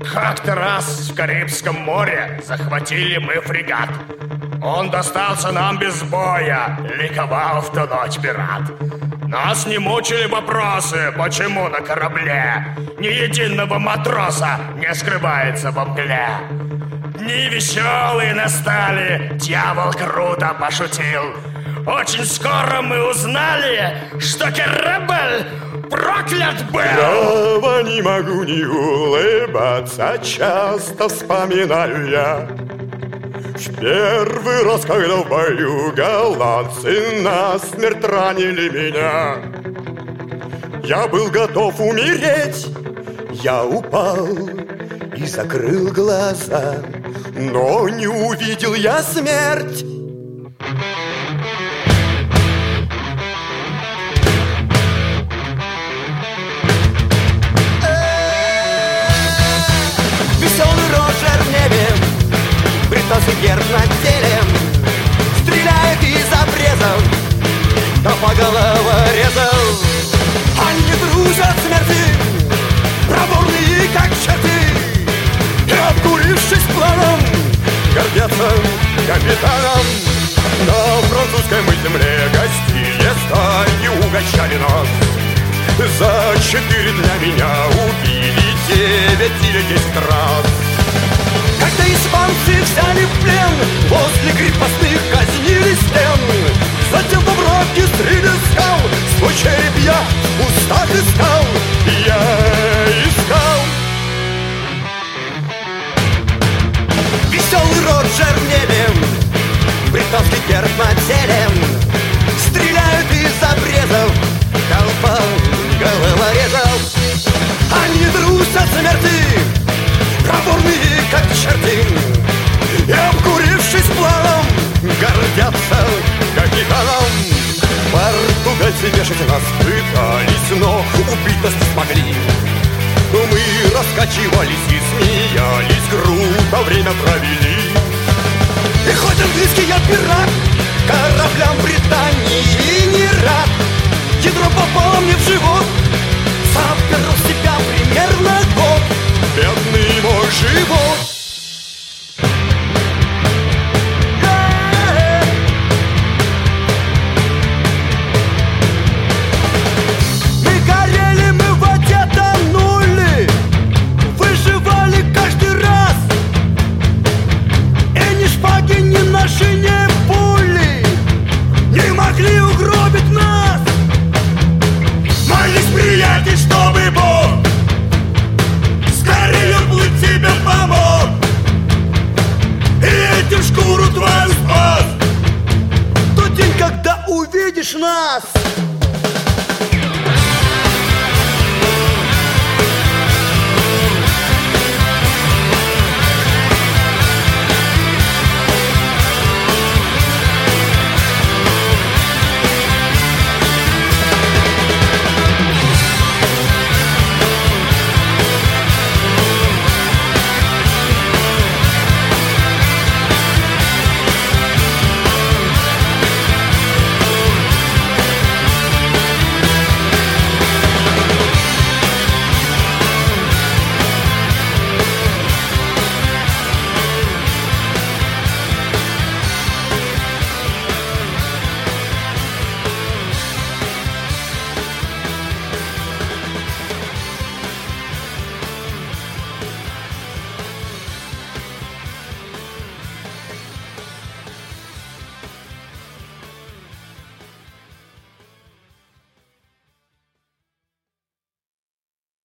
Как-то раз в Карибском море захватили мы фрегат. Он достался нам без боя, ликовал в ту ночь пират. Нас не мучили вопросы, почему на корабле ни единого матроса не скрывается во мгле. Дни веселые настали, дьявол круто пошутил. Очень скоро мы узнали, что корабль проклят был. Право не могу не улыбаться, часто вспоминаю я в первый раз, когда в бою голландцы насмерть ранили меня. Я был готов умереть, я упал и закрыл глаза, но не увидел я смерть. Британский герб на теле стреляет из обрезов, да по головорезов. Они дружат смерти, проворные как черти, и обкурившись планом, гордятся капитаном. На французской мы земле гостили, стаи угощали нас. За 4 дня меня убили 9 или 10 раз. Когда испанцы взяли в плен, возле крепостных казнили стен. Затем во враге среди скал свой череп я в устах искал. Я искал. Веселый Роджер в небе, британский герб на теле, стреляют из обрезов, толпа головорезов. Они трусят смерти, проворные как черти, и обкурившись планом, гордятся капитаном. Португальцы вешать нас пытались, но убить нас не смогли. Мы раскачивались и смеялись, круто время провели. И хоть английский я пират, кораблям Британии не рад. Ядро попало мне в живот, запер себя примерно